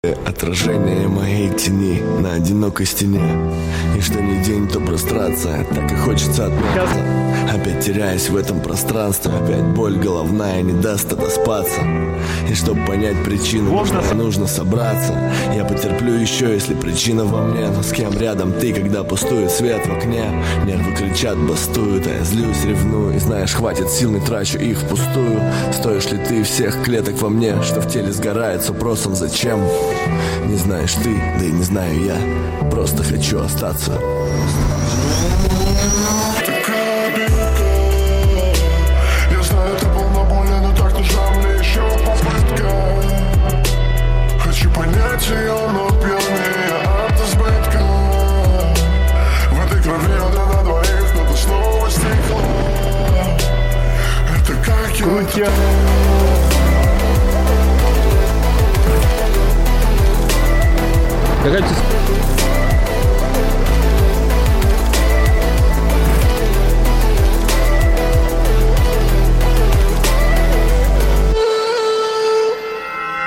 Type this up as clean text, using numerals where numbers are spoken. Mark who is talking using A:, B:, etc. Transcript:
A: Отражение моей тени на одинокой стене. И что ни день, то прострация. Так и хочется отмяться. Опять теряюсь в этом пространстве. Опять боль головная не даст отоспаться. И чтобы понять причину, нужно собраться. Я потерплю еще, если причина во мне. Но с кем рядом ты, когда пустует свет в окне? Нервы кричат, бастуют, а я злюсь, ревную. И знаешь, хватит сил, не трачу их впустую. Стоишь ли ты всех клеток во мне, что в теле сгорает с вопросом «Зачем?». Не знаешь ты, да и не знаю я. Просто хочу остаться.
B: Я знаю, это больно, но так нужна мне еще попытка. Хочу понять ее, но пьянее от избытка. В этой крови одна на двоих, но ты снова стекла. Это как я...
C: Какая